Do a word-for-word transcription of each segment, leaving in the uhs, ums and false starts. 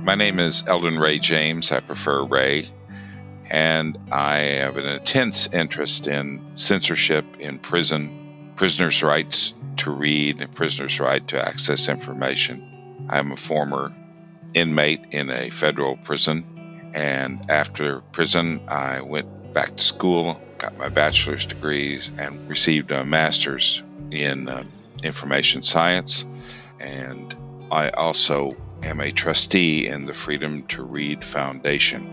My name is Eldon Ray James. I prefer Ray. And I have an intense interest in censorship in prison, prisoners' rights to read, and prisoners' right to access information. I'm a former inmate in a federal prison. And after prison, I went back to school, got my bachelor's degrees, and received a master's in uh, information science. And I also am a trustee in the Freedom to Read Foundation.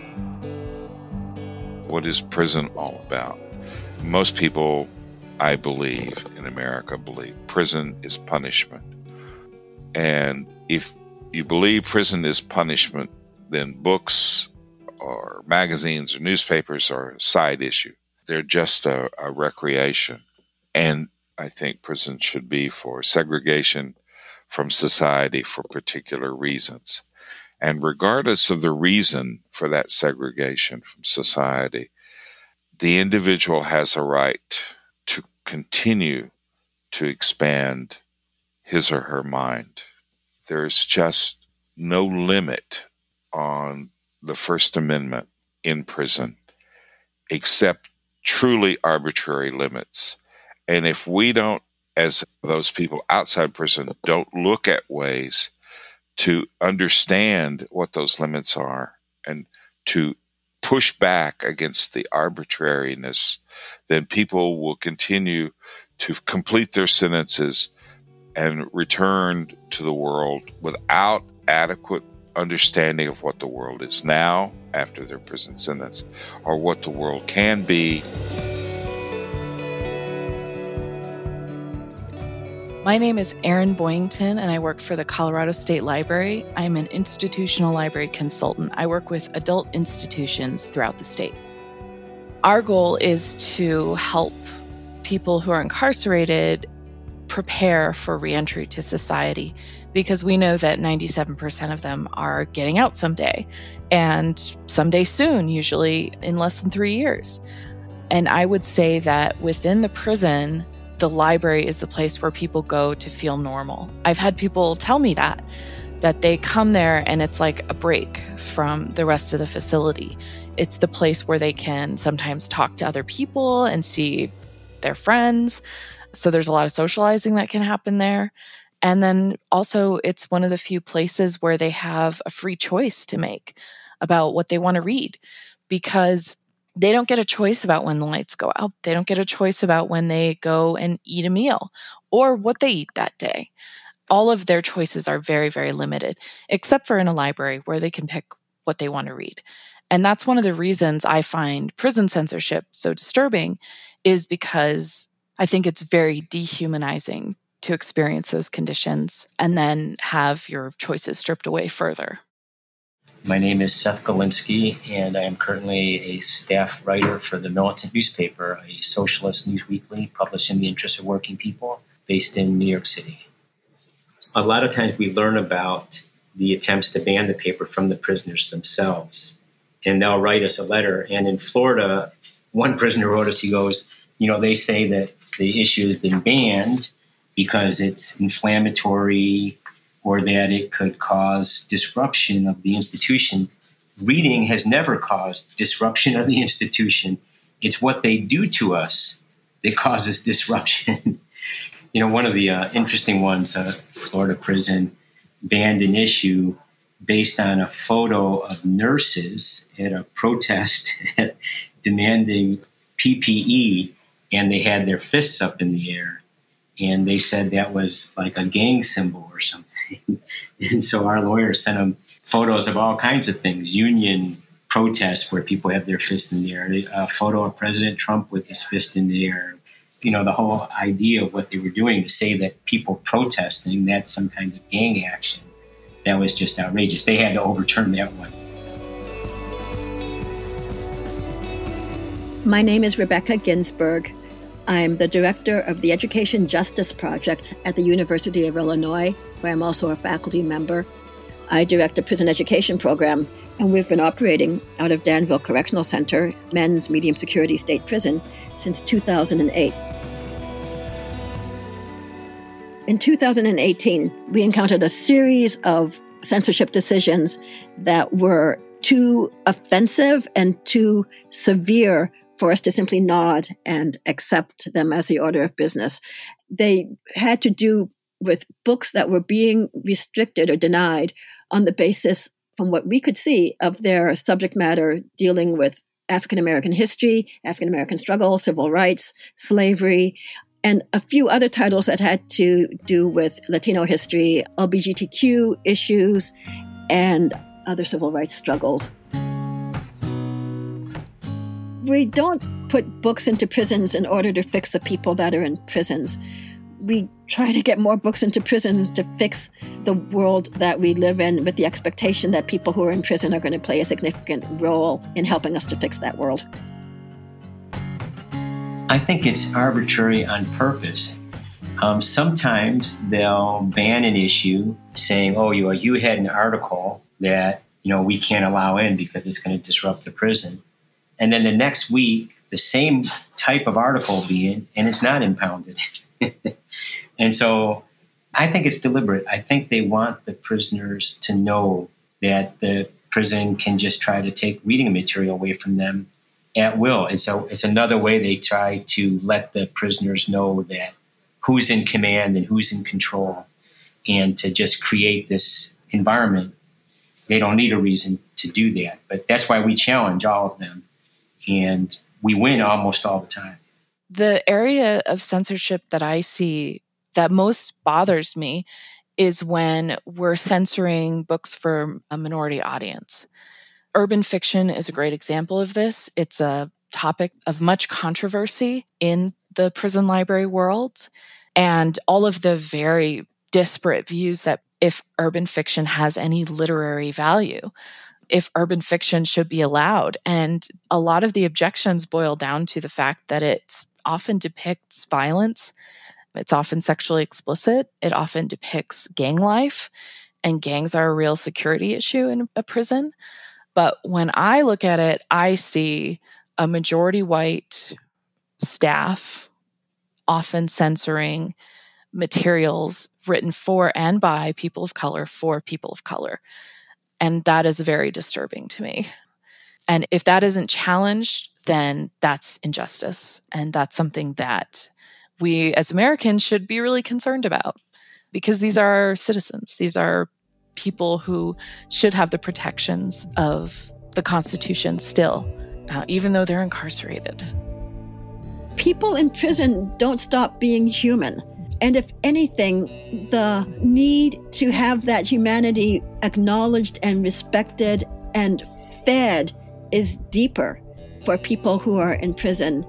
What is prison all about? Most people, I believe, in America believe prison is punishment. And if you believe prison is punishment, then books or magazines or newspapers are a side issue. They're just a, a recreation. And I think prison should be for segregation from society for particular reasons. And regardless of the reason for that segregation from society, the individual has a right to continue to expand his or her mind. There's just no limit on the First Amendment in prison, except truly arbitrary limits. And if we don't, as those people outside prison, don't look at ways to understand what those limits are and to push back against the arbitrariness, then people will continue to complete their sentences and return to the world without adequate understanding of what the world is now after their prison sentence, or what the world can be. My name is Erin Boyington, and I work for the Colorado State Library. I'm an institutional library consultant. I work with adult institutions throughout the state. Our goal is to help people who are incarcerated prepare for reentry to society, because we know that ninety-seven percent of them are getting out someday, and someday soon, usually in less than three years. And I would say that within the prison, the library is the place where people go to feel normal. I've had people tell me that, that they come there and it's like a break from the rest of the facility. It's the place where they can sometimes talk to other people and see their friends. So there's a lot of socializing that can happen there. And then also it's one of the few places where they have a free choice to make about what they want to read, because they don't get a choice about when the lights go out. They don't get a choice about when they go and eat a meal or what they eat that day. All of their choices are very, very limited, except for in a library where they can pick what they want to read. And that's one of the reasons I find prison censorship so disturbing, is because I think it's very dehumanizing to experience those conditions and then have your choices stripped away further. My name is Seth Galinsky, and I am currently a staff writer for the Militant newspaper, a socialist news weekly published in the interest of working people, based in New York City. A lot of times we learn about the attempts to ban the paper from the prisoners themselves, and they'll write us a letter. And in Florida, one prisoner wrote us, he goes, you know, they say that the issue has been banned because it's inflammatory or that it could cause disruption of the institution. Reading has never caused disruption of the institution. It's what they do to us that causes disruption. You know, one of the uh, interesting ones, uh, Florida prison banned an issue based on a photo of nurses at a protest demanding P P E, and they had their fists up in the air. And they said that was like a gang symbol or something. And so our lawyers sent them photos of all kinds of things, union protests where people have their fist in the air, a photo of President Trump with his fist in the air. You know, the whole idea of what they were doing to say that people protesting, that's some kind of gang action. That was just outrageous. They had to overturn that one. My name is Rebecca Ginsburg. I'm the director of the Education Justice Project at the University of Illinois, where I'm also a faculty member. I direct a prison education program, and we've been operating out of Danville Correctional Center, men's medium security state prison, since two thousand eight. In two thousand eighteen, we encountered a series of censorship decisions that were too offensive and too severe for us to simply nod and accept them as the order of business. They had to do with books that were being restricted or denied on the basis, from what we could see, of their subject matter dealing with African American history, African American struggle, civil rights, slavery, and a few other titles that had to do with Latino history, L G B T Q issues, and other civil rights struggles. We don't put books into prisons in order to fix the people that are in prisons. We try to get more books into prison to fix the world that we live in, with the expectation that people who are in prison are going to play a significant role in helping us to fix that world. I think it's arbitrary on purpose. Um, sometimes they'll ban an issue saying, oh, you, you had an article that, you know, we can't allow in because it's going to disrupt the prison. And then the next week, the same type of article will be in, and it's not impounded. And so I think it's deliberate. I think they want the prisoners to know that the prison can just try to take reading material away from them at will. And so it's another way they try to let the prisoners know that who's in command and who's in control, and to just create this environment. They don't need a reason to do that. But that's why we challenge all of them. And we win almost all the time. The area of censorship that I see that most bothers me is when we're censoring books for a minority audience. Urban fiction is a great example of this. It's a topic of much controversy in the prison library world, and all of the very disparate views that if urban fiction has any literary value, if urban fiction should be allowed. And a lot of the objections boil down to the fact that it often depicts violence. It's often sexually explicit. It often depicts gang life, and gangs are a real security issue in a prison. But when I look at it, I see a majority white staff often censoring materials written for and by people of color for people of color. And that is very disturbing to me. And if that isn't challenged, then that's injustice. And that's something that we as Americans should be really concerned about, because these are our citizens. These are people who should have the protections of the Constitution still, uh, even though they're incarcerated. People in prison don't stop being human. And if anything, the need to have that humanity acknowledged and respected and fed is deeper for people who are in prison.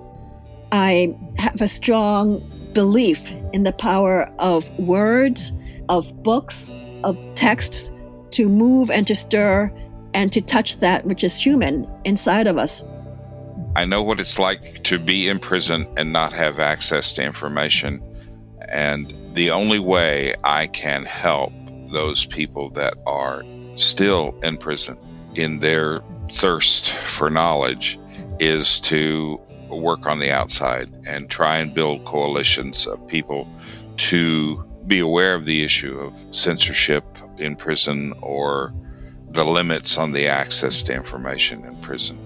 I have a strong belief in the power of words, of books, of texts to move and to stir and to touch that which is human inside of us. I know what it's like to be in prison and not have access to information. And the only way I can help those people that are still in prison in their thirst for knowledge is to work on the outside and try and build coalitions of people to be aware of the issue of censorship in prison or the limits on the access to information in prison.